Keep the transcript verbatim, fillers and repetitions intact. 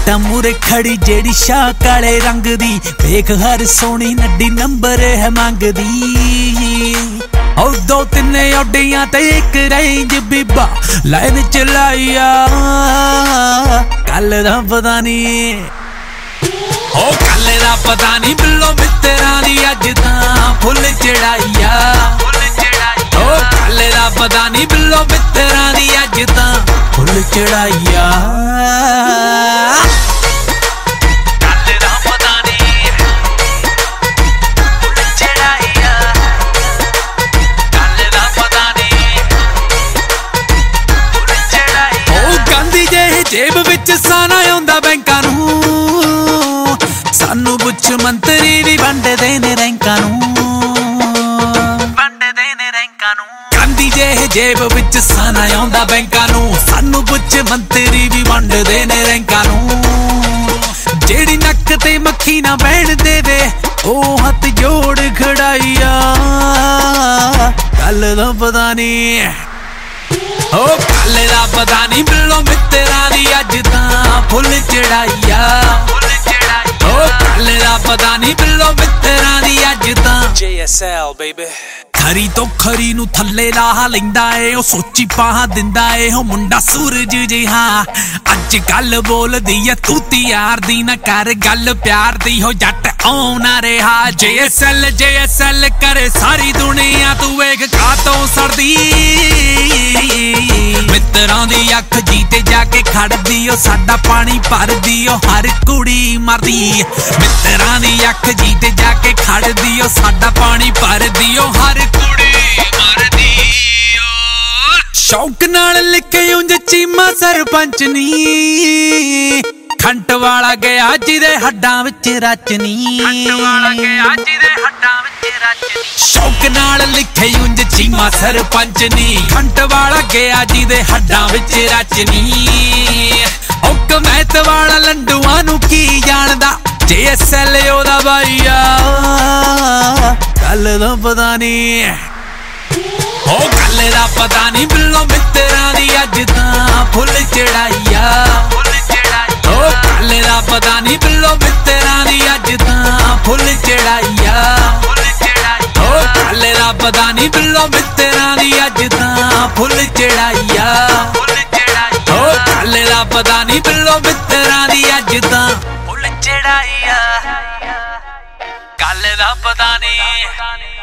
जट्टा मूरे खड़ी जेड़ी शाह काले रंग दी, वेख हर सोनी नड्डी नंबर है मंगदी। और दो तीन ओडियां ते एक रेंज बीबा लाइन चलाइया, कल दा पता नहीं ओ कल दा पता नहीं बिल्लो मित्तरां दी अज तां फुल चढ़ाइया। ओ कल दा पता नहीं बिल्लो मित्तरां दी अज तां फुल चढ़ाइया। जेब विच साना आउंदा बैंकां नूं, सानू पुछ मंत्री भी वंडदे ने रैंकां नूं, वंडदे ने रैंकां नूं। गांधी जे जेब विच साना आउंदा बैंकां नूं, सानू पुछ मंत्री भी वंडदे ने रैंकां नूं। जेड़ी नक ते मक्खी ना बैण देवे ओ हथ जोड़ खड़ाइया, कल दा पता नहीं ओ कल दा पता नहीं बिल्लो मित्तरां दी अज तां फुल चढ़ाइया। ओ कल दा पता नहीं बिल्लो मित्तरां दी अज तां J S L baby। खरी तो खरी नू थल्ले ला लैंदा ए, ओ सोची पाह दिंदा ए हो मुंडा सूरज जिहा। अज गल बोलदी ए तू यार दी ना कर गल प्यार दी, हो जट आउना रहा J S L J S L करे सारी दुनिया, तू वेख कातों सड़दी। मित्तरां दी अख जीते जाके खड़दी, ओ साडा पानी भरदी, ओ हर कुड़ी मरदी। मित्तरां दी अख जीते जाके खड़दी, ओ साडा पानी भरदी, ओ हर कुड़ी मरदी। शौक नाल लिखे उंज चीमा सरपंच नी, खंट वाला गया जिदे हड्डां विच रचनी। शौक नाल लिखे उंज चीमा सरपंच नी, खंट वाला गया जिदे हड्डां विच रचनी। ओ कमैत वाला लंडुआं नू की जानदा, J S L ओदा भाईया, कल दा पता नहीं ओ कल दा पता नहीं बिल्लो मित्तरां दी अज तां फुल चढ़ाइया। ओ कल दा पता नहीं बिल्लो मित्तरां दी अज तां फुल चढ़ाइया। ओ कल दा पता नहीं बिल्लो मित्तरां दी अज तां फुल चढ़ाइया। ओ कल दा पता नहीं बिल्लो मित्तरां दी अज तां फुल चढ़ाइया, कल दा पता नहीं।